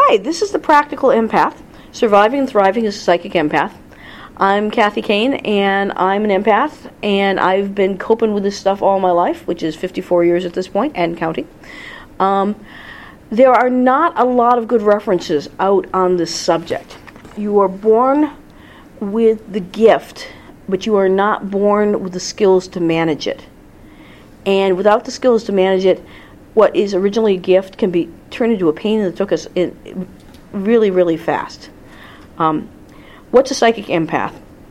Hi, this is the Practical Empath, Surviving and Thriving as a Psychic Empath. I'm Kathy Kane, and I'm an empath, and I've been coping with this stuff all my life, which is 54 years at this point, and counting. There are not a lot of good references out on this subject. You are born with the gift, but you are not born with the skills to manage it. And without the skills to manage it, what is originally a gift can be turned into a pain that took us in really, really fast. What's a psychic empath?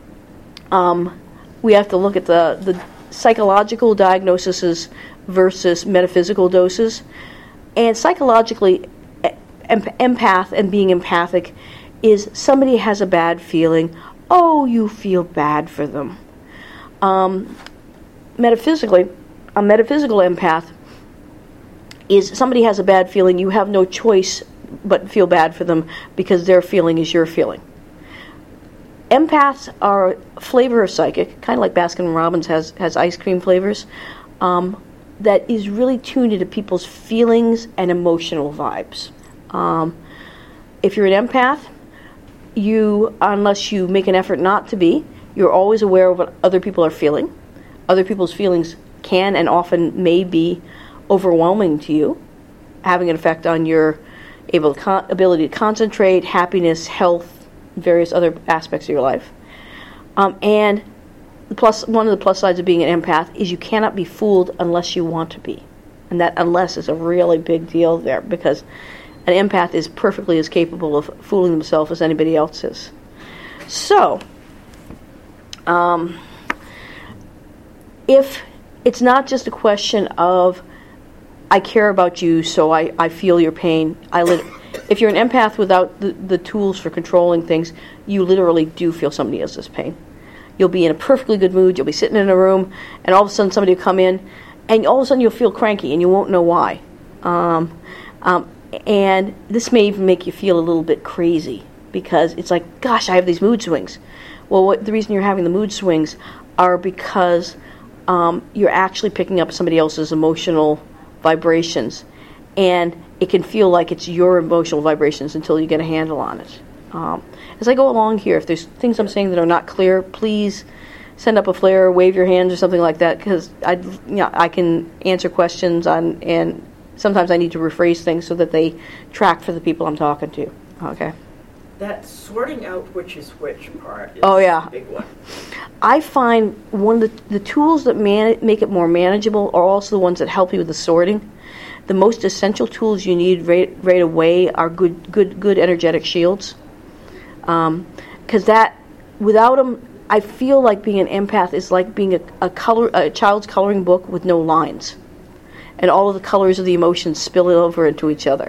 We have to look at the psychological diagnoses versus metaphysical doses. And psychologically, empath and being empathic is somebody has a bad feeling. Oh, you feel bad for them. Metaphysically, a metaphysical empath is somebody has a bad feeling. You have no choice but feel bad for them because their feeling is your feeling. Empaths are a flavor of psychic, kind of like Baskin-Robbins has ice cream flavors, that is really tuned into people's feelings and emotional vibes. If you're an empath, unless you make an effort not to be, you're always aware of what other people are feeling. Other people's feelings can and often may be overwhelming to you, having an effect on your ability to concentrate, happiness, health, various other aspects of your life. And one of the plus sides of being an empath is you cannot be fooled unless you want to be. And that unless is a really big deal there, because an empath is perfectly as capable of fooling himself as anybody else is. So, if it's not just a question of I care about you, so I feel your pain. If you're an empath without the tools for controlling things, you literally do feel somebody else's pain. You'll be in a perfectly good mood. You'll be sitting in a room, and all of a sudden somebody will come in, and all of a sudden you'll feel cranky, and you won't know why. And this may even make you feel a little bit crazy, because it's like, gosh, I have these mood swings. Well, the reason you're having the mood swings are because you're actually picking up somebody else's emotional vibrations, and it can feel like it's your emotional vibrations until you get a handle on it. As I go along here, if there's things I'm saying that are not clear, please send up a flare, wave your hands or something like that, because I can answer questions and sometimes I need to rephrase things so that they track for the people I'm talking to. Okay. That sorting out which is which part is a big one. I find one of the tools that make it more manageable are also the ones that help you with the sorting. The most essential tools you need right away are good energetic shields. Because without them, I feel like being an empath is like being a child's coloring book with no lines, and all of the colors of the emotions spill over into each other.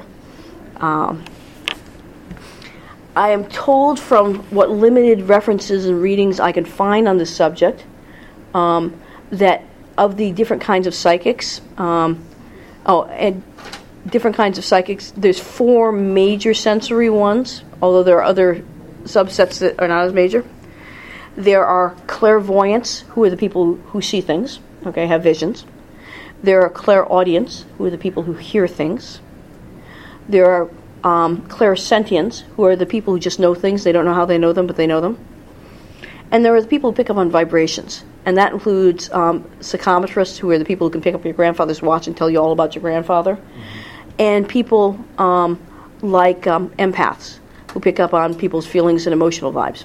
I am told from what limited references and readings I can find on this subject that of the different kinds of psychics, and different kinds of psychics, there's 4 major sensory ones, although there are other subsets that are not as major. There are clairvoyants, who are the people who see things, have visions. There are clairaudients, who are the people who hear things. There are clairsentients, who are the people who just know things. They don't know how they know them, but they know them. And there are the people who pick up on vibrations. And that includes psychometrists, who are the people who can pick up your grandfather's watch and tell you all about your grandfather. Mm-hmm. And people like empaths, who pick up on people's feelings and emotional vibes.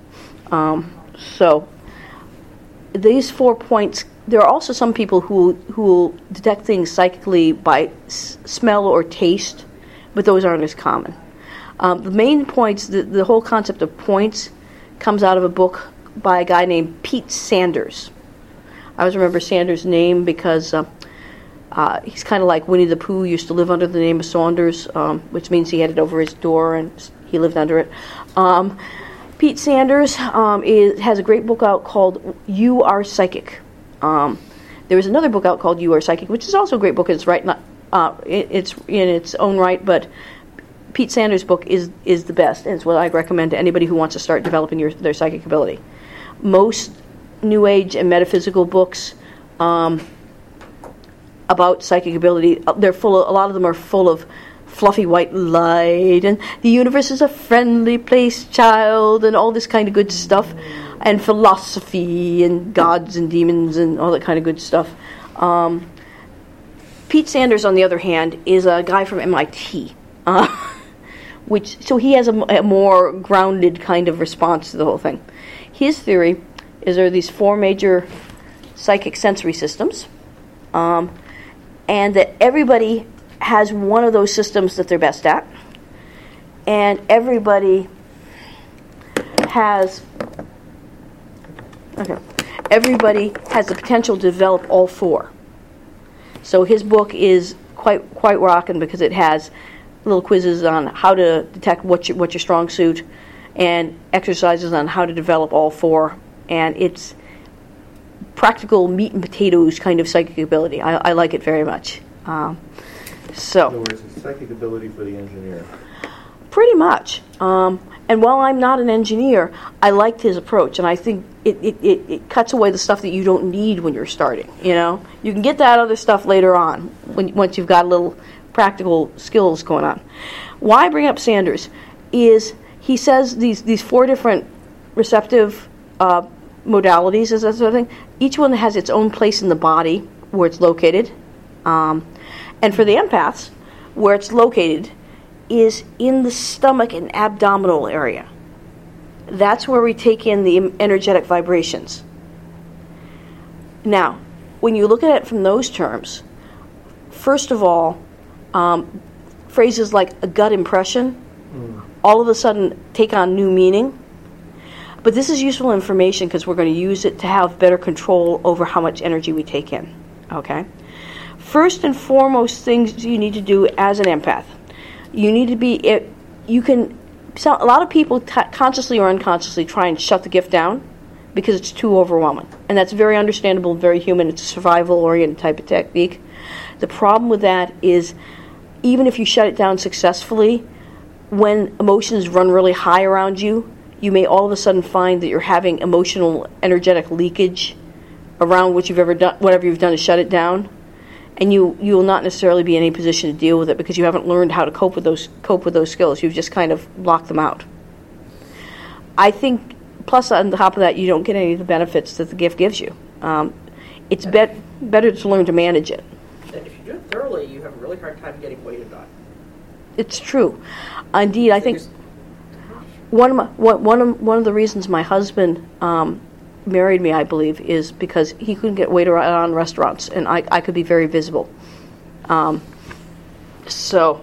So these 4 points, there are also some people who will detect things psychically by smell or taste, but those aren't as common. The main points, the whole concept of points, comes out of a book by a guy named Pete Sanders. I always remember Sanders' name because he's kind of like Winnie the Pooh used to live under the name of Saunders, which means he had it over his door and he lived under it. Pete Sanders has a great book out called You Are Psychic. There is another book out called You Are Psychic, which is also a great book. It's it's in its own right, but Pete Sanders' book is the best, and it's what I recommend to anybody who wants to start developing their psychic ability. Most New Age and metaphysical books about psychic ability, a lot of them are full of fluffy white light, and the universe is a friendly place, child, and all this kind of good stuff, and philosophy, and gods and demons, and all that kind of good stuff. Pete Sanders, on the other hand, is a guy from MIT, so he has a more grounded kind of response to the whole thing. His theory is there are these four major psychic sensory systems, and that everybody has one of those systems that they're best at, and everybody has the potential to develop all four. So his book is quite rocking because it has little quizzes on how to detect what's your strong suit, and exercises on how to develop all four, and it's practical meat and potatoes kind of psychic ability. I like it very much. In other words, it's psychic ability for the engineer. Pretty much. And while I'm not an engineer, I liked his approach, and I think it cuts away the stuff that you don't need when you're starting. You can get that other stuff later on once you've got a little practical skills going on. Why I bring up Sanders is he says these four different receptive modalities, is that sort of thing. Each one has its own place in the body where it's located, and for the empaths, where it's located is in the stomach and abdominal area. That's where we take in the energetic vibrations. Now, when you look at it from those terms, first of all, phrases like a gut impression all of a sudden take on new meaning. But this is useful information because we're going to use it to have better control over how much energy we take in. Okay? First and foremost things you need to do as an empath. You need to be, a lot of people consciously or unconsciously try and shut the gift down because it's too overwhelming. And that's very understandable, very human. It's a survival-oriented type of technique. The problem with that is even if you shut it down successfully, when emotions run really high around you, you may all of a sudden find that you're having emotional, energetic leakage around what you've ever done, whatever you've done to shut it down. And you will not necessarily be in any position to deal with it because you haven't learned how to cope with those skills. You've just kind of blocked them out. I think, plus on top of that, you don't get any of the benefits that the gift gives you. It's better to learn to manage it. And if you do it thoroughly, you have a really hard time getting weighted on. It's true. Indeed, I think one of the reasons my husband married me, I believe, is because he couldn't get weight on restaurants, and I could be very visible. So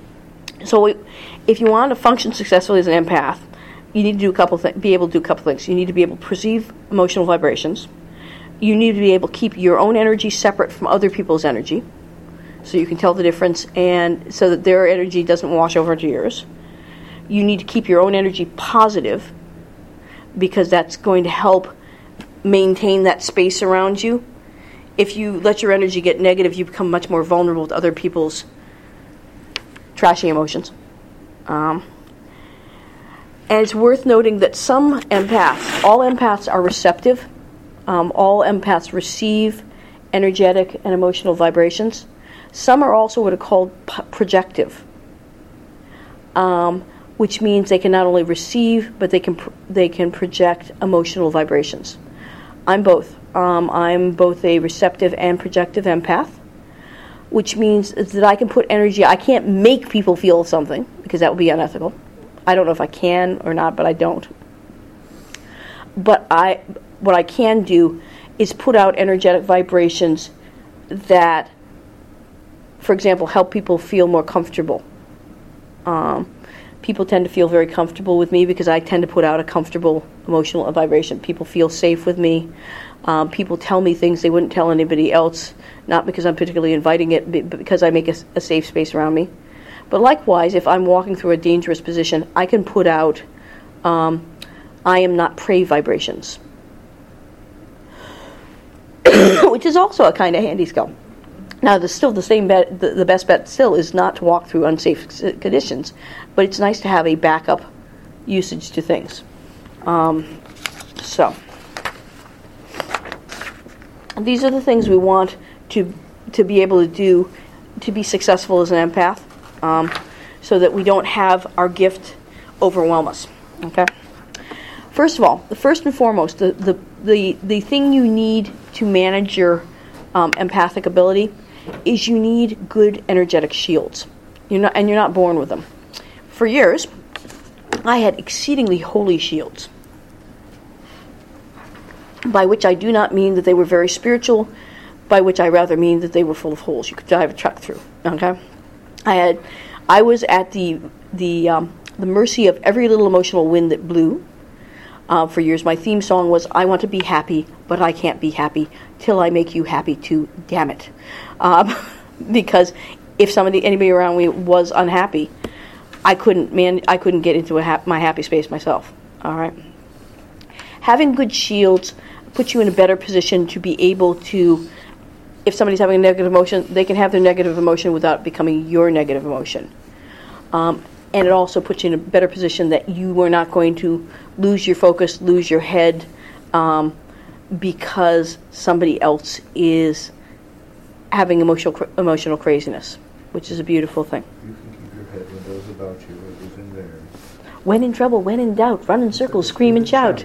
if you want to function successfully as an empath, you need to be able to do a couple things. You need to be able to perceive emotional vibrations. You need to be able to keep your own energy separate from other people's energy, so you can tell the difference, and so that their energy doesn't wash over into yours. You need to keep your own energy positive, because that's going to help maintain that space around you. If you let your energy get negative, you become much more vulnerable to other people's trashy emotions. And it's worth noting that all empaths are receptive. All empaths receive energetic and emotional vibrations. Some are also what are called projective, which means they can not only receive, but they can project emotional vibrations. I'm both. I'm both a receptive and projective empath, which means that I can put energy. I can't make people feel something because that would be unethical. I don't know if I can or not, but I don't. But what I can do is put out energetic vibrations that, for example, help people feel more comfortable. People tend to feel very comfortable with me because I tend to put out a comfortable emotional vibration. People feel safe with me. People tell me things they wouldn't tell anybody else, not because I'm particularly inviting it, but because I make a safe space around me. But likewise, if I'm walking through a dangerous position, I can put out I am not prey vibrations, which is also a kind of handy skill. Now, the best bet still is not to walk through unsafe conditions, but it's nice to have a backup usage to things. So, these are the things we want to be able to do to be successful as an empath. so that we don't have our gift overwhelm us. Okay. First of all, the first and foremost, the thing you need to manage your empathic ability is you need good energetic shields. You're not born with them. For years, I had exceedingly holy shields, by which I do not mean that they were very spiritual, by which I rather mean that they were full of holes you could drive a truck through. Okay, I was at the mercy of every little emotional wind that blew. For years, my theme song was, I want to be happy, but I can't be happy till I make you happy too, damn it. Because if anybody around me was unhappy, I couldn't get into my happy space myself. All right. Having good shields puts you in a better position to be able to, if somebody's having a negative emotion, they can have their negative emotion without becoming your negative emotion. And it also puts you in a better position that you are not going to lose your focus, lose your head, because somebody else is having emotional craziness, which is a beautiful thing. You can keep your head when those about you are losing theirs. When in trouble, when in doubt, run in circles, scream and shout.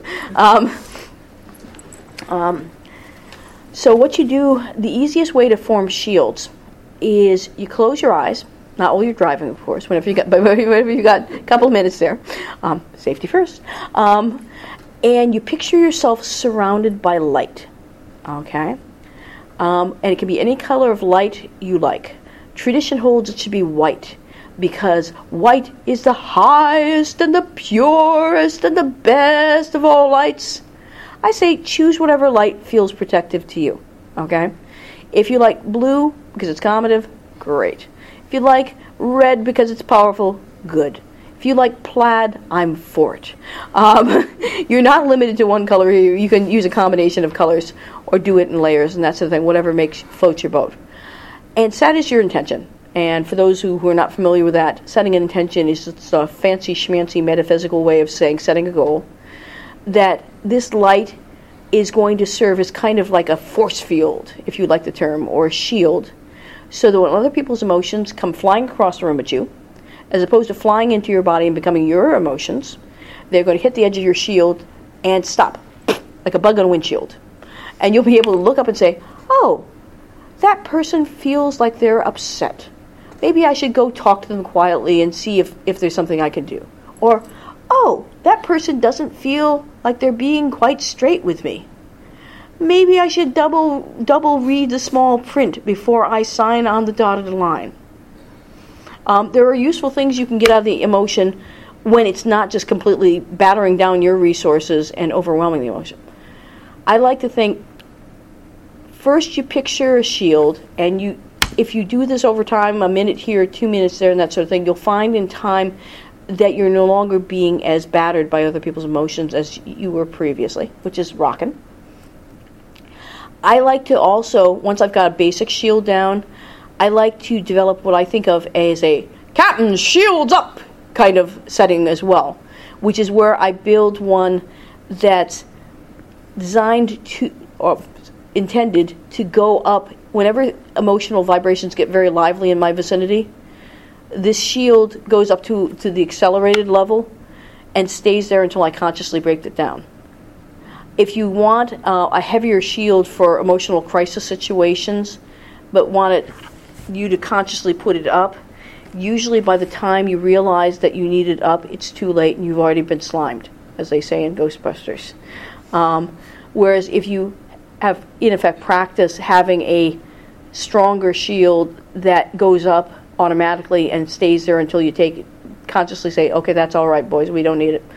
So what you do, the easiest way to form shields is you close your eyes. Not while you're driving, of course. Whenever you got a couple of minutes there, safety first. And you picture yourself surrounded by light. Okay, and it can be any color of light you like. Tradition holds it should be white, because white is the highest and the purest and the best of all lights. I say choose whatever light feels protective to you. Okay, if you like blue because it's accommodative, great. If you like red because it's powerful, good. If you like plaid, I'm for it. You're not limited to one color here. You can use a combination of colors or do it in layers, and that's the thing, whatever floats your boat. And set is your intention. And for those who are not familiar with that, setting an intention is just a fancy schmancy metaphysical way of saying setting a goal. That this light is going to serve as kind of like a force field, if you like the term, or a shield, so that when other people's emotions come flying across the room at you, as opposed to flying into your body and becoming your emotions, they're going to hit the edge of your shield and stop, like a bug on a windshield. And you'll be able to look up and say, oh, that person feels like they're upset. Maybe I should go talk to them quietly and see if there's something I can do. Or, oh, that person doesn't feel like they're being quite straight with me. Maybe I should double read the small print before I sign on the dotted line. There are useful things you can get out of the emotion when it's not just completely battering down your resources and overwhelming the emotion. I like to think, first you picture a shield, and if you do this over time, a minute here, 2 minutes there, and that sort of thing, you'll find in time that you're no longer being as battered by other people's emotions as you were previously, which is rocking. I like to also, once I've got a basic shield down, I like to develop what I think of as a Captain Shields Up kind of setting as well, which is where I build one that's designed to, or intended to go up whenever emotional vibrations get very lively in my vicinity. This shield goes up to the accelerated level and stays there until I consciously break it down. If you want a heavier shield for emotional crisis situations, but want you to consciously put it up, usually by the time you realize that you need it up, it's too late and you've already been slimed, as they say in Ghostbusters. Whereas if you have, in effect, practice having a stronger shield that goes up automatically and stays there until you take it, consciously say, okay, that's all right, boys, we don't need it.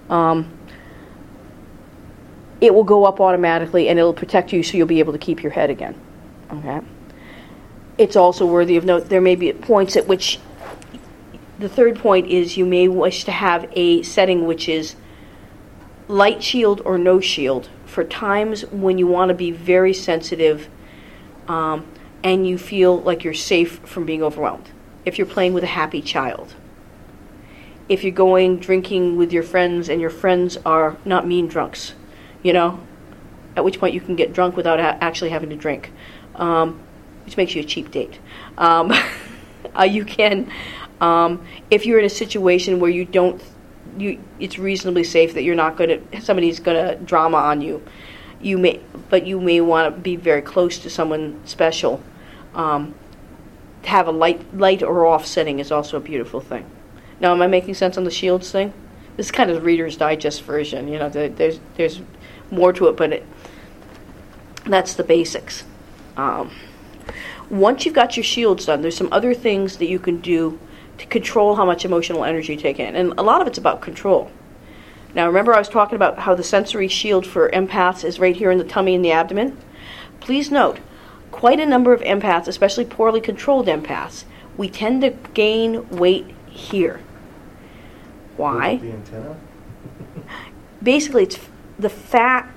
It will go up automatically and it'll protect you so you'll be able to keep your head again. Okay. It's also worthy of note, there may be points at which, the third point is you may wish to have a setting which is light shield or no shield for times when you want to be very sensitive and you feel like you're safe from being overwhelmed. If you're playing with a happy child. If you're going drinking with your friends and your friends are not mean drunks, at which point you can get drunk without actually having to drink, which makes you a cheap date. You can If you're in a situation where it's reasonably safe that somebody's gonna drama on you, you may want to be very close to someone special. To have a light or off setting is also a beautiful thing. Now, am I making sense on the shields thing? This is kind of Reader's Digest version. There's more to it, but that's the basics. Once you've got your shields done, there's some other things that you can do to control how much emotional energy you take in. And a lot of it's about control. Now, remember I was talking about how the sensory shield for empaths is right here in the tummy and the abdomen? Please note, quite a number of empaths, especially poorly controlled empaths, we tend to gain weight here. Why? The antenna? Basically, it's the fat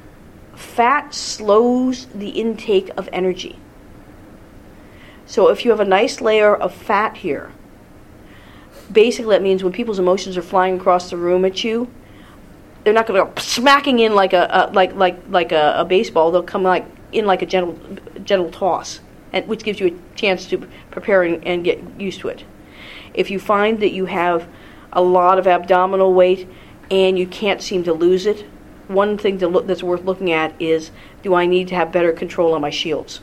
slows the intake of energy. So if you have a nice layer of fat here, basically that means when people's emotions are flying across the room at you, they're not going to go smacking in like a baseball. They'll come in like a gentle toss, which gives you a chance to prepare and get used to it. If you find that you have a lot of abdominal weight and you can't seem to lose it, one thing that's worth looking at is, do I need to have better control on my shields?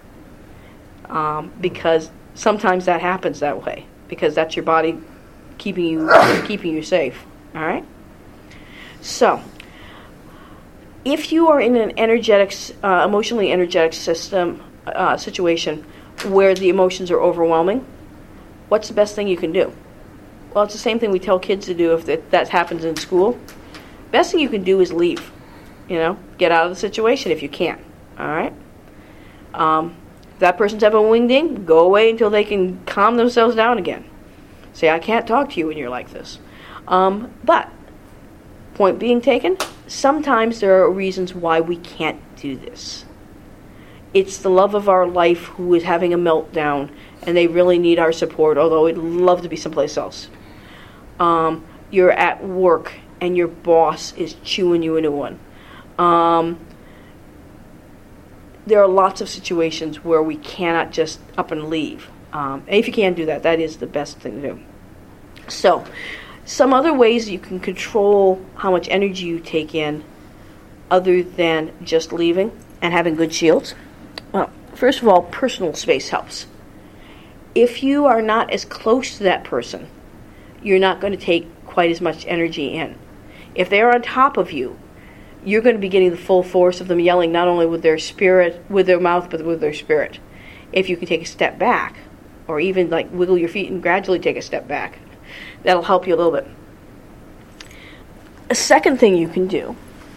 Because sometimes that happens that way, because that's your body keeping you safe. All right. So, if you are in an emotionally energetic situation where the emotions are overwhelming, what's the best thing you can do? Well, it's the same thing we tell kids to do if that happens in school. Best thing you can do is leave. Get out of the situation if you can. All right. If that person's having a wingding, go away until they can calm themselves down again. Say, I can't talk to you when you're like this. But, point being taken, sometimes there are reasons why we can't do this. It's the love of our life who is having a meltdown, and they really need our support, although we'd love to be someplace else. You're at work, and your boss is chewing you a new one. There are lots of situations where we cannot just up and leave. And if you can do that, that is the best thing to do. So, some other ways you can control how much energy you take in other than just leaving and having good shields. Well, first of all, personal space helps. If you are not as close to that person, you're not going to take quite as much energy in. If they're on top of you, you're going to be getting the full force of them yelling, not only with their mouth, but with their spirit. If you can take a step back, or even wiggle your feet and gradually take a step back, that'll help you a little bit. A second thing you can do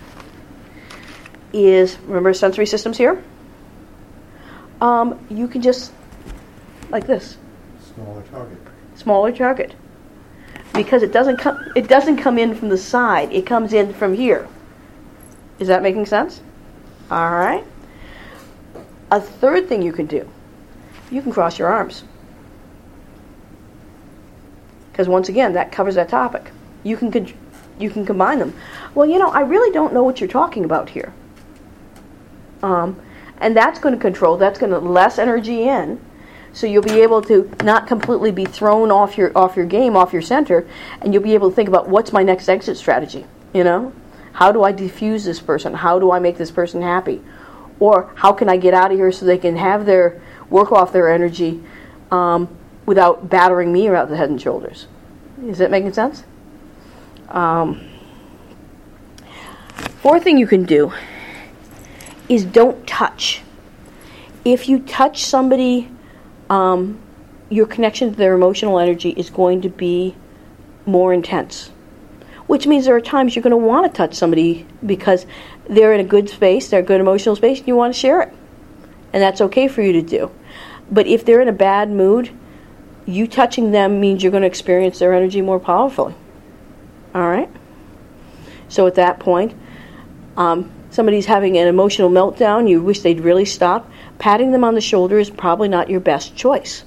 is, remember sensory systems here? You can just, like this. Smaller target. Because it doesn't come in from the side, it comes in from here. Is that making sense? All right. A third thing you can do, you can cross your arms. Because once again, that covers that topic. You can combine them. Well, I really don't know what you're talking about here. And that's going to less energy in, so you'll be able to not completely be thrown off your game, off your center, and you'll be able to think about what's my next exit strategy. How do I diffuse this person? How do I make this person happy? Or how can I get out of here so they can work off their energy without battering me around the head and shoulders? Is that making sense? Fourth thing you can do is don't touch. If you touch somebody, your connection to their emotional energy is going to be more intense. Which means there are times you're going to want to touch somebody because they're in a good space, they're a good emotional space, and you want to share it. And that's okay for you to do. But if they're in a bad mood, you touching them means you're going to experience their energy more powerfully. All right? So at that point, somebody's having an emotional meltdown, you wish they'd really stop, patting them on the shoulder is probably not your best choice.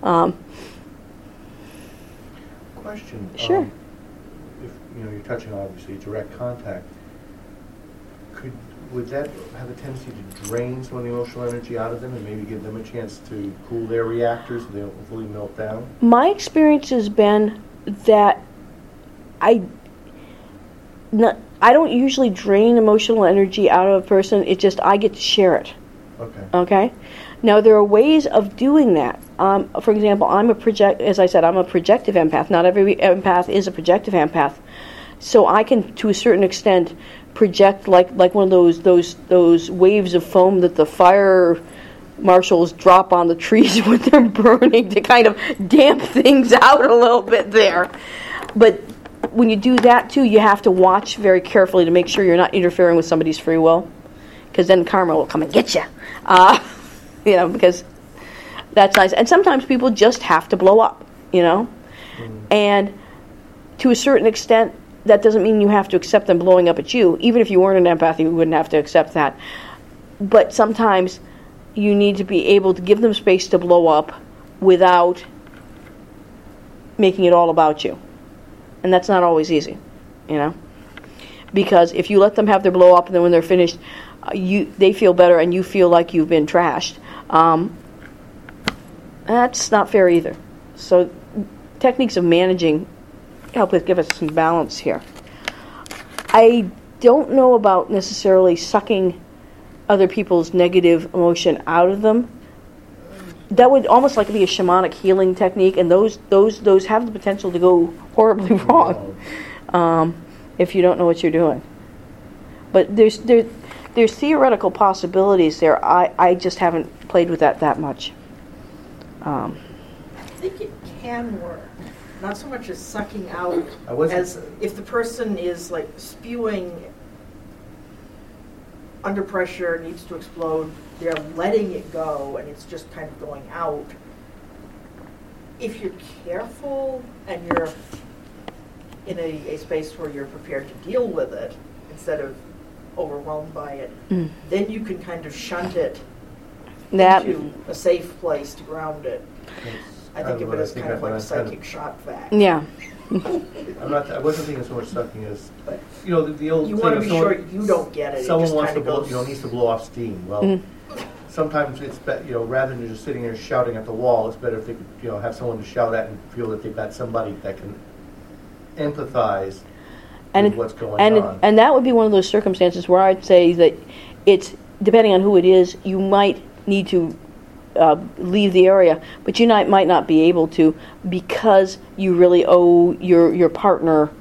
Question. Sure. If you're touching, obviously, direct contact, would that have a tendency to drain some of the emotional energy out of them and maybe give them a chance to cool their reactors so they don't fully melt down? My experience has been that I don't usually drain emotional energy out of a person. It's just I get to share it. Okay. Okay? Now, there are ways of doing that. For example, as I said, I'm a projective empath. Not every empath is a projective empath. So I can, to a certain extent, project like one of those waves of foam that the fire marshals drop on the trees when they're burning to kind of damp things out a little bit there. But when you do that, too, you have to watch very carefully to make sure you're not interfering with somebody's free will, because then karma will come and get you. Because that's nice. And sometimes people just have to blow up, And to a certain extent, that doesn't mean you have to accept them blowing up at you. Even if you weren't an empath, you wouldn't have to accept that. But sometimes you need to be able to give them space to blow up without making it all about you. And that's not always easy, Because if you let them have their blow up and then when they're finished, they feel better and you feel like you've been trashed. That's not fair either. So techniques of managing help give us some balance here. I don't know about necessarily sucking other people's negative emotion out of them. That would almost like be a shamanic healing technique, and those have the potential to go horribly wrong if you don't know what you're doing. But there's theoretical possibilities there. I just haven't played with that much. I think it can work. Not so much as sucking out as if the person is like spewing under pressure, needs to explode, they're letting it go and it's just kind of going out. If you're careful and you're in a space where you're prepared to deal with it instead of overwhelmed by it, then you can kind of shunt it into a safe place to ground it. I think of it as kind of like a psychic shot vac. Yeah. I wasn't thinking so much sucking as, the old. You want to be sure you don't get it. Someone wants to blow, needs to blow off steam. Well, sometimes it's rather than just sitting there shouting at the wall, it's better if they could, have someone to shout at and feel that they've got somebody that can empathize with what's going on. And that would be one of those circumstances where I'd say that it's, depending on who it is, you might need to leave the area, but you might not be able to because you really owe your partner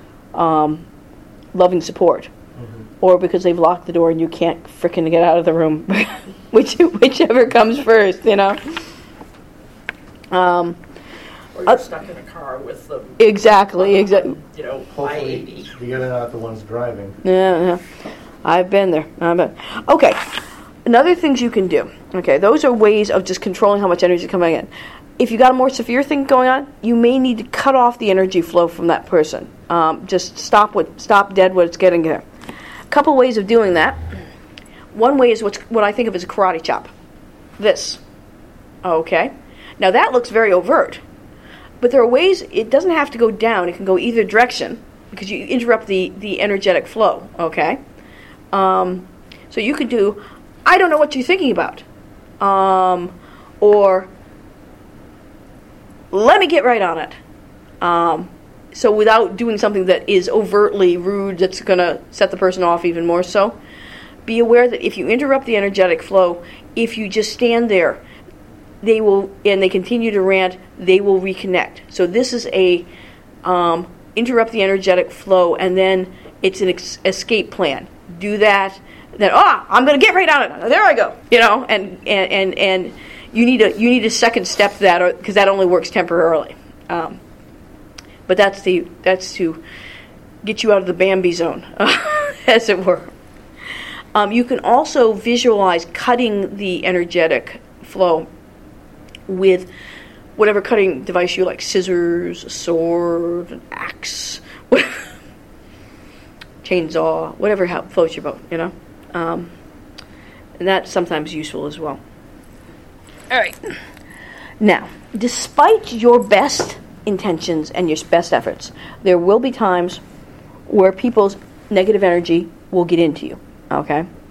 loving support, or because they've locked the door and you can't frickin' get out of the room, whichever comes first, Or you're stuck in a car with them. Exactly. Hopefully, the other not the ones driving. Yeah. I've been there. Okay. Another things you can do. Okay, those are ways of just controlling how much energy is coming in. If you got a more severe thing going on, you may need to cut off the energy flow from that person. Just stop dead what it's getting there. A couple ways of doing that. One way is what I think of as a karate chop. This. Okay. Now that looks very overt, but there are ways it doesn't have to go down. It can go either direction because you interrupt the energetic flow. Okay. So you could do, I don't know what you're thinking about. Or let me get right on it. So without doing something that is overtly rude, that's going to set the person off even more so, be aware that if you interrupt the energetic flow, if you just stand there, they will, and they continue to rant, they will reconnect. So this is a interrupt the energetic flow, and then it's an escape plan. Do that. Then I'm going to get right on it. There I go. And you need a second step to that, because that only works temporarily. But that's to get you out of the Bambi zone, as it were. You can also visualize cutting the energetic flow with whatever cutting device you like: scissors, a sword, an axe, chainsaw, whatever floats your boat. And that's sometimes useful as well. All right. Now, despite your best intentions and your best efforts, there will be times where people's negative energy will get into you. Okay?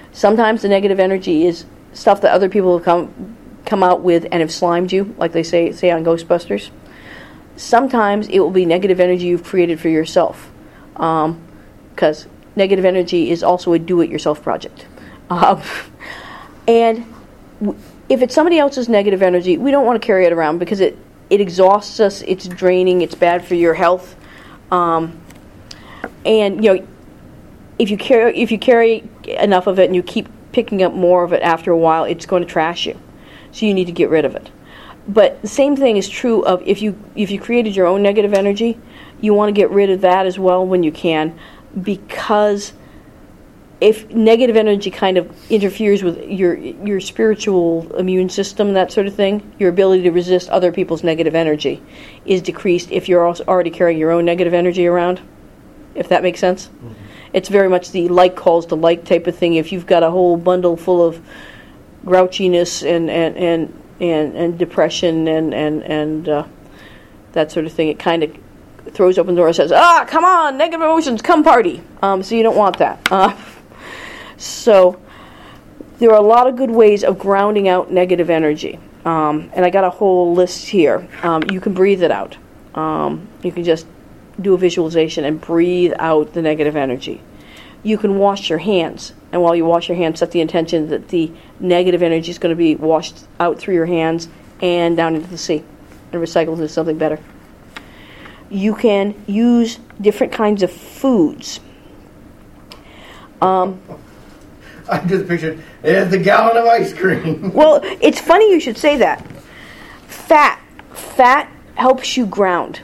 Sometimes the negative energy is stuff that other people have come out with and have slimed you, like they say on Ghostbusters. Sometimes it will be negative energy you've created for yourself, because negative energy is also a do-it-yourself project. And if it's somebody else's negative energy, we don't want to carry it around because it exhausts us, it's draining, it's bad for your health. And if you carry enough of it and you keep picking up more of it after a while, it's going to trash you. So you need to get rid of it. But the same thing is true of if you created your own negative energy, you want to get rid of that as well when you can, because if negative energy kind of interferes with your spiritual immune system, that sort of thing, your ability to resist other people's negative energy is decreased if you're also already carrying your own negative energy around, if that makes sense. Mm-hmm. It's very much the like calls to like type of thing. If you've got a whole bundle full of grouchiness and depression and that sort of thing, it kind of throws open the door and says, come on, negative emotions, come party. So you don't want that. So there are a lot of good ways of grounding out negative energy. And I got a whole list here. You can breathe it out. You can just do a visualization and breathe out the negative energy. You can wash your hands. And while you wash your hands, set the intention that the negative energy is going to be washed out through your hands and down into the sea and recycled into something better. You can use different kinds of foods. I just pictured, there's the gallon of ice cream. Well, it's funny you should say that. Fat helps you ground.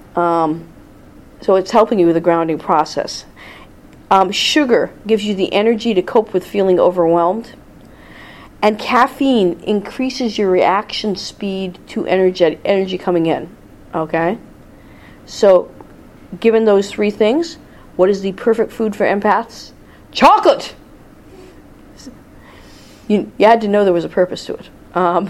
So it's helping you with the grounding process. Sugar gives you the energy to cope with feeling overwhelmed. And caffeine increases your reaction speed to energy coming in. Okay? So, given those three things, what is the perfect food for empaths? Chocolate! You had to know there was a purpose to it.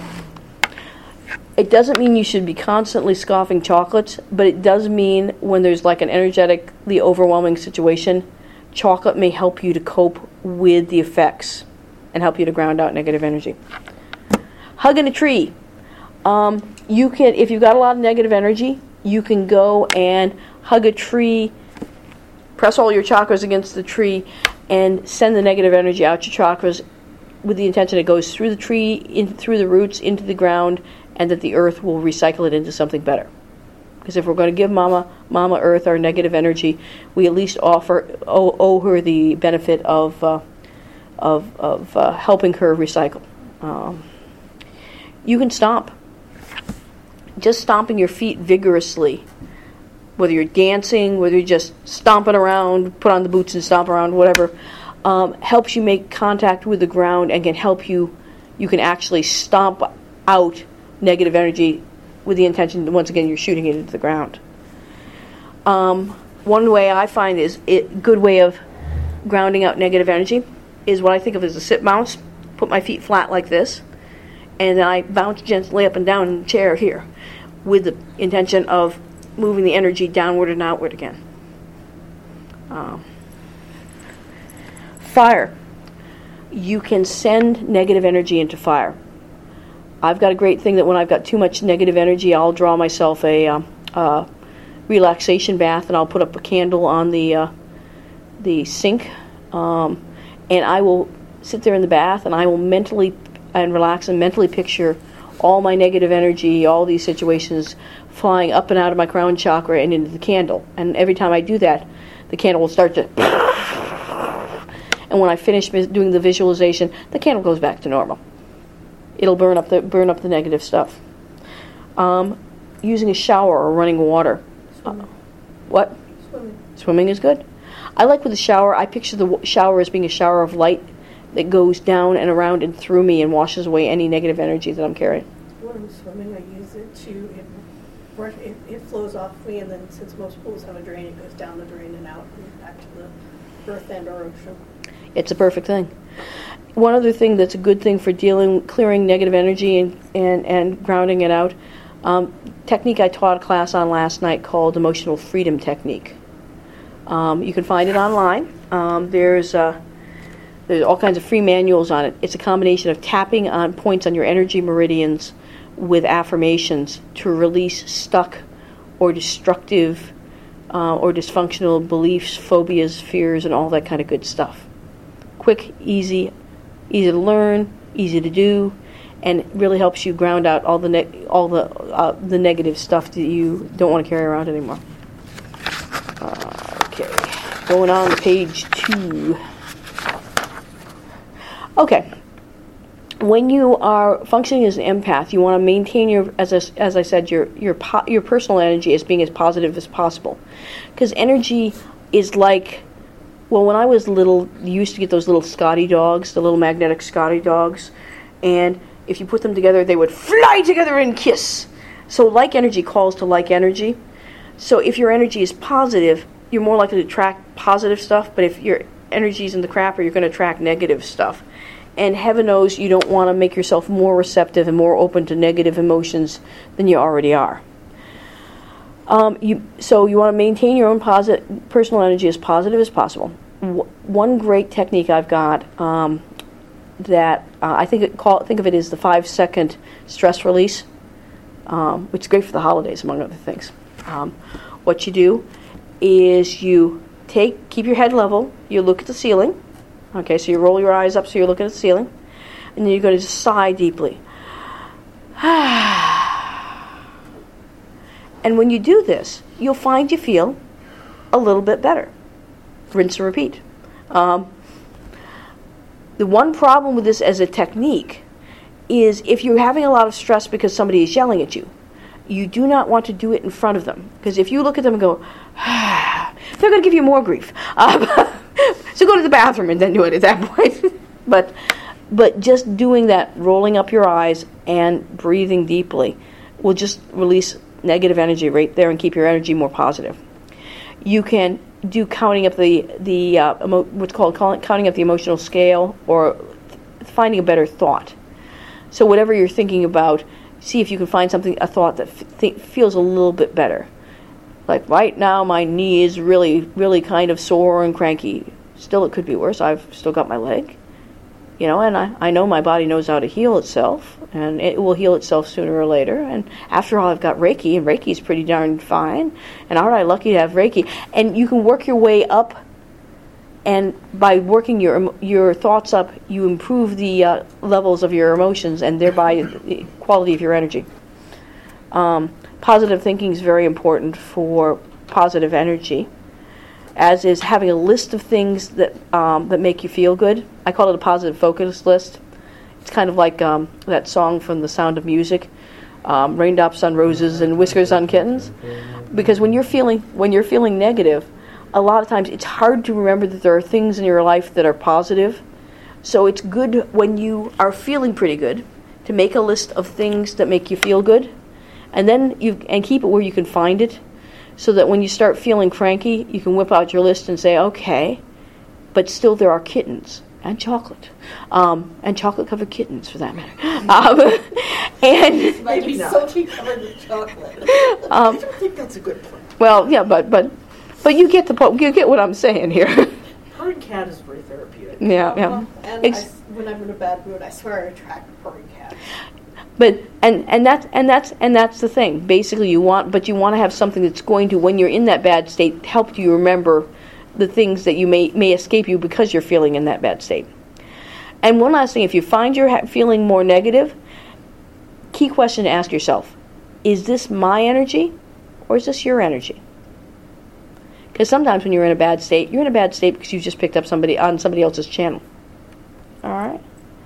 It doesn't mean you should be constantly scoffing chocolates, but it does mean when there's like an energetically overwhelming situation, chocolate may help you to cope with the effects and help you to ground out negative energy. Hugging a tree. You can, if you've got a lot of negative energy, you can go and hug a tree, press all your chakras against the tree, and send the negative energy out your chakras with the intention it goes through the tree, through the roots, into the ground, and that the earth will recycle it into something better. Because if we're going to give Mama Earth our negative energy, we at least owe her the benefit of helping her recycle. You can stomp. Just stomping your feet vigorously, whether you're dancing, whether you're just stomping around, put on the boots and stomp around, whatever, helps you make contact with the ground and can help you can actually stomp out negative energy with the intention that, once again, you're shooting it into the ground. One way I find is a good way of grounding out negative energy is what I think of as a sit bounce. Put my feet flat like this, and then I bounce gently up and down in the chair here with the intention of moving the energy downward and outward again. Fire. You can send negative energy into fire. I've got a great thing that when I've got too much negative energy, I'll draw myself a relaxation bath, and I'll put up a candle on the sink, and I will sit there in the bath, and I will mentally and relax and mentally picture all my negative energy, all these situations flying up and out of my crown chakra and into the candle. And every time I do that, the candle will start to... And when I finish doing the visualization, the candle goes back to normal. It'll burn up the negative stuff. Using a shower or running water. What? Swimming is good. I like with the shower, I picture the shower as being a shower of light that goes down and around and through me and washes away any negative energy that I'm carrying. When I'm swimming, I use it it flows off me, and then since most pools have a drain, it goes down the drain and out and back to the earth and or ocean. It's a perfect thing. One other thing that's a good thing for clearing negative energy and grounding it out, technique I taught a class on last night called Emotional Freedom Technique. You can find it online. There's There's all kinds of free manuals on it. It's a combination of tapping on points on your energy meridians with affirmations to release stuck or destructive or dysfunctional beliefs, phobias, fears, and all that kind of good stuff. Quick, easy to learn, easy to do, and really helps you ground out all the negative stuff that you don't want to carry around anymore. Okay, going on to page 2. Okay. When you are functioning as an empath, you want to maintain your, as I said, your personal energy as being as positive as possible, because energy is like, well, when I was little, you used to get those little Scotty dogs, the little magnetic Scotty dogs, and if you put them together, they would fly together and kiss. So like energy calls to like energy. So if your energy is positive, you're more likely to attract positive stuff, but if your energy is in the crapper, you're going to attract negative stuff. And heaven knows you don't want to make yourself more receptive and more open to negative emotions than you already are. So you want to maintain your own personal energy as positive as possible. One great technique I've got that I think of it as the 5-second stress release, which is great for the holidays, among other things. What you do is you keep your head level, you look at the ceiling. Okay, so you roll your eyes up so you're looking at the ceiling, and then you're going to just sigh deeply. And when you do this, you'll find you feel a little bit better. Rinse and repeat. The one problem with this as a technique is if you're having a lot of stress because somebody is yelling at you, you do not want to do it in front of them. Because if you look at them and go, they're going to give you more grief. So go to the bathroom and then do it at that point. But just doing that, rolling up your eyes and breathing deeply, will just release negative energy right there and keep your energy more positive. You can do counting up what's called counting up the emotional scale, or finding a better thought. So whatever you're thinking about, see if you can find a thought that feels a little bit better. Like right now, my knee is really, really kind of sore and cranky. Still, it could be worse. I've still got my leg, and I know my body knows how to heal itself, and it will heal itself sooner or later. And after all, I've got Reiki, and Reiki's pretty darn fine. And aren't I lucky to have Reiki? And you can work your way up, and by working your thoughts up, you improve the levels of your emotions, and thereby the quality of your energy. Positive thinking is very important for positive energy, as is having a list of things that make you feel good. I call it a positive focus list. It's kind of like that song from The Sound of Music, raindrops on roses and whiskers on kittens. Because when you're feeling negative, a lot of times it's hard to remember that there are things in your life that are positive. So it's good when you are feeling pretty good to make a list of things that make you feel good, and then keep it where you can find it, so that when you start feeling cranky, you can whip out your list and say, okay, but still there are kittens and chocolate, and chocolate-covered kittens, for that matter. And maybe not. Salty covered with chocolate. I don't think that's a good plan. Well, yeah, but you get you get what I'm saying here. Purring cat is very therapeutic. Yeah. And when I'm in a bad mood, I swear I attract purring cats. But and that's the thing. Basically, you want to have something that's going to, when you're in that bad state, help you remember the things that you may escape you because you're feeling in that bad state. And one last thing, if you find you're feeling more negative, key question to ask yourself: is this my energy, or is this your energy? Because sometimes when you're in a bad state, you're in a bad state because you just picked up somebody else's channel. All right.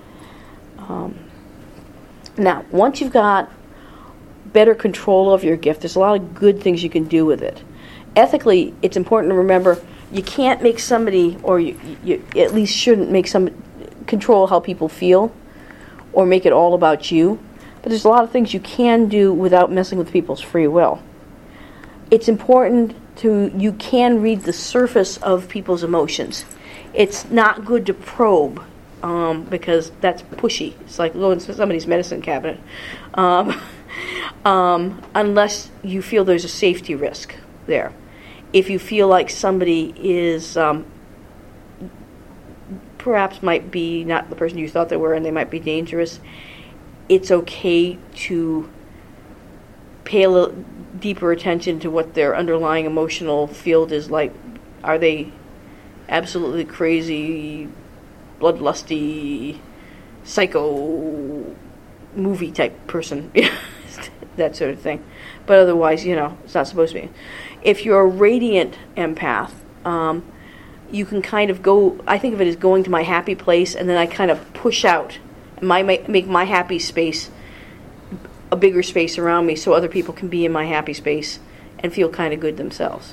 Now, once you've got better control of your gift, there's a lot of good things you can do with it. Ethically, it's important to remember you can't make somebody, or you at least shouldn't make control how people feel, or make it all about you. But there's a lot of things you can do without messing with people's free will. It's important you can read the surface of people's emotions. It's not good to probe. Because that's pushy. It's like going to somebody's medicine cabinet. Unless you feel there's a safety risk there. If you feel like somebody is perhaps might be not the person you thought they were and they might be dangerous, it's okay to pay a little deeper attention to what their underlying emotional field is like. Are they absolutely crazy, bloodlusty, psycho movie type person? That sort of thing. But otherwise, it's not supposed to be. If you're a radiant empath, you can kind of go, I think of it as going to my happy place, and then I kind of push out and make my happy space a bigger space around me so other people can be in my happy space and feel kind of good themselves.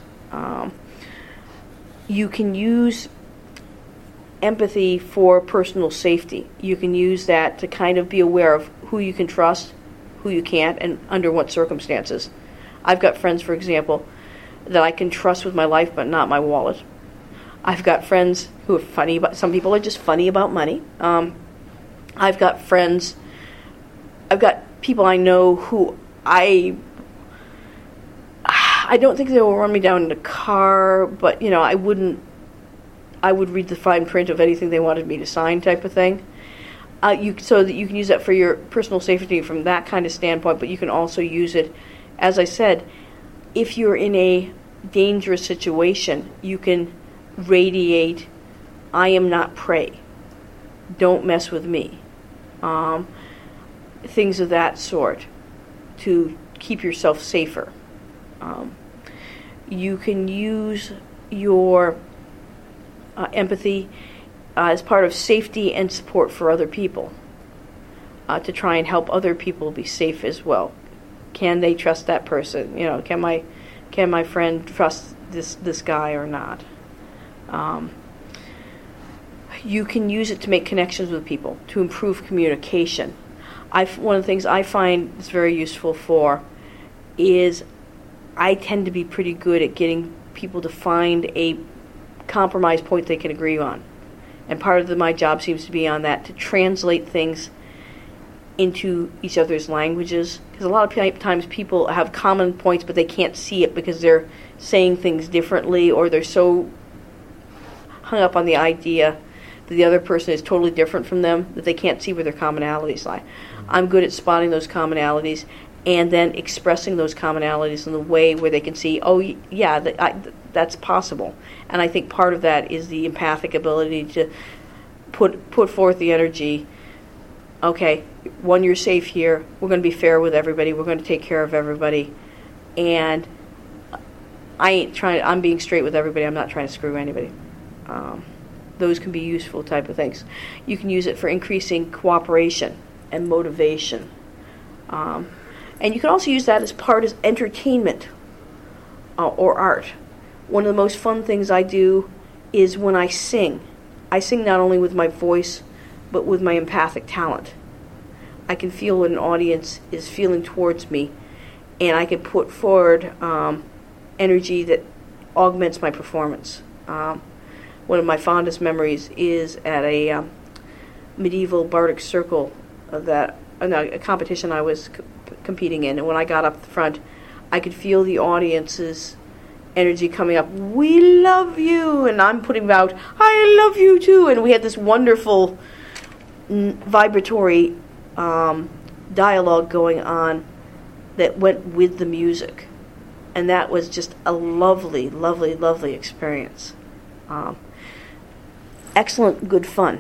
You can use empathy for personal safety. You can use that to kind of be aware of who you can trust, who you can't, and under what circumstances. I've got friends, for example, that I can trust with my life but not my wallet. I've got friends who are funny, but some people are just funny about money. I've got people I know who I don't think they will run me down in a car, but I would read the fine print of anything they wanted me to sign, type of thing. So that you can use that for your personal safety from that kind of standpoint, but you can also use it, as I said, if you're in a dangerous situation, you can radiate, I am not prey. Don't mess with me. Things of that sort to keep yourself safer. You can use your empathy as part of safety and support for other people to try and help other people be safe as well. Can they trust that person? Can my friend trust this guy or not? You can use it to make connections with people, to improve communication. One of the things I find it's very useful for is I tend to be pretty good at getting people to find a compromise point they can agree on. And part of my job seems to be on that, to translate things into each other's languages. Because a lot of times people have common points, but they can't see it because they're saying things differently, or they're so hung up on the idea that the other person is totally different from them that they can't see where their commonalities lie. I'm good at spotting those commonalities and then expressing those commonalities in the way where they can see, oh, yeah, that's possible. And I think part of that is the empathic ability to put forth the energy, okay, one, you're safe here, we're going to be fair with everybody, we're going to take care of everybody, and I'm being straight with everybody, I'm not trying to screw anybody. Those can be useful type of things. You can use it for increasing cooperation and motivation. And you can also use that as part of entertainment or art. One of the most fun things I do is when I sing. I sing not only with my voice, but with my empathic talent. I can feel what an audience is feeling towards me, and I can put forward energy that augments my performance. One of my fondest memories is at a medieval bardic circle a competition I was competing in, and when I got up the front, I could feel the audience's energy coming up. We love you, and I'm putting out, I love you too, and we had this wonderful vibratory dialogue going on that went with the music, and that was just a lovely, lovely, lovely experience. Excellent, good fun.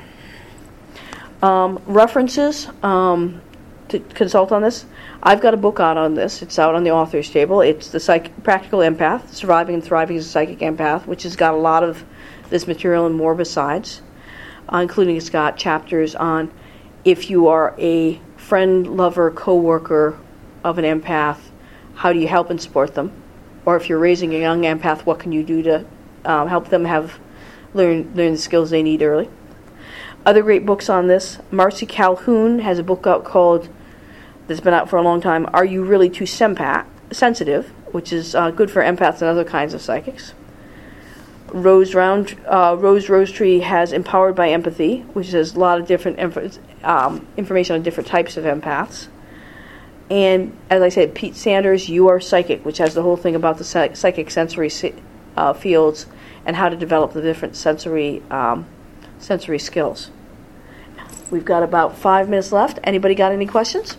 References to consult on this. I've got a book out on this. It's out on the author's table. It's the Practical Empath, Surviving and Thriving as a Psychic Empath, which has got a lot of this material and more besides, including it's got chapters on if you are a friend, lover, co-worker of an empath, how do you help and support them? Or if you're raising a young empath, what can you do to help them learn the skills they need early? Other great books on this. Marcy Calhoun has a book out called, that's been out for a long time, Are You Really Too Sensitive? Which is good for empaths and other kinds of psychics. Rose Rosetree has Empowered by Empathy, which has a lot of different information on different types of empaths. And, as I said, Pete Sanders, You Are Psychic, which has the whole thing about the psychic sensory fields and how to develop the different sensory sensory skills. We've got about 5 minutes left. Anybody got any questions?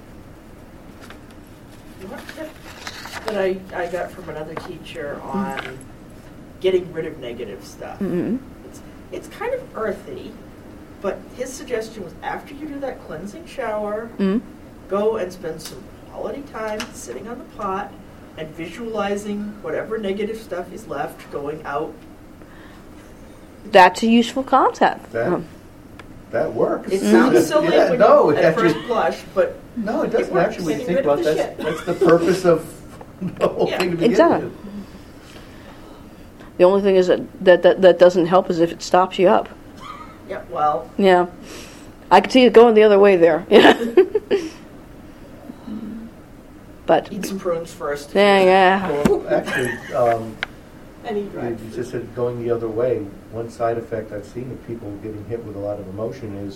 One tip that I got from another teacher on getting rid of negative stuff. Mm-hmm. It's kind of earthy, but his suggestion was after you do that cleansing shower, go and spend some quality time sitting on the pot and visualizing whatever negative stuff is left going out. That's a useful concept. That works. It sounds silly when you, at first blush, but no, it doesn't works. actually. When you Getting think rid of about the that, shit. that's the purpose of the whole Yeah, thing to begin exactly. with. The only thing is that doesn't help is if it stops you up. yeah, well, Yeah. I could see it going the other way there. Yeah. But, eat some prunes first. yeah. Well, actually, Any drive. you just said going the other way. One side effect I've seen of people getting hit with a lot of emotion is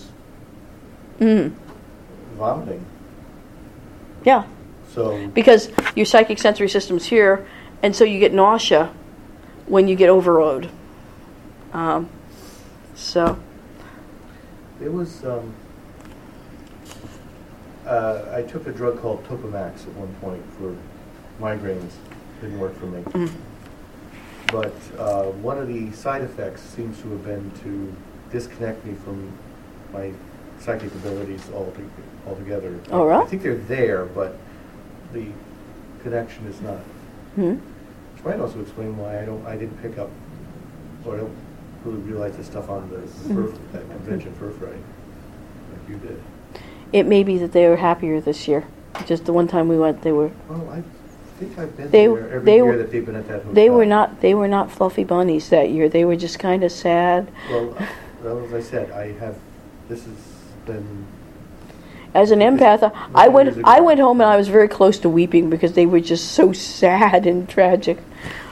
vomiting. Yeah. So Because your psychic sensory system's here, and so you get nausea when you get overload. So, it was. I took a drug called Topamax at one point for migraines. Didn't work for me. But one of the side effects seems to have been to disconnect me from my psychic abilities altogether. Oh, really? I think they're there, but the connection is not. Which might also explain why I didn't pick up, or I don't really realize the stuff on the that convention for Friday, like you did. it may be that they were happier this year. Just the one time we went, they were. Well, I think I've been They- there every they year were- that they've been at that hotel. They were not fluffy bunnies that year. They were just kind of sad. Well, as I said, this has been. As an empath, I years went ago. I went home and I was very close to weeping because they were just so sad and tragic.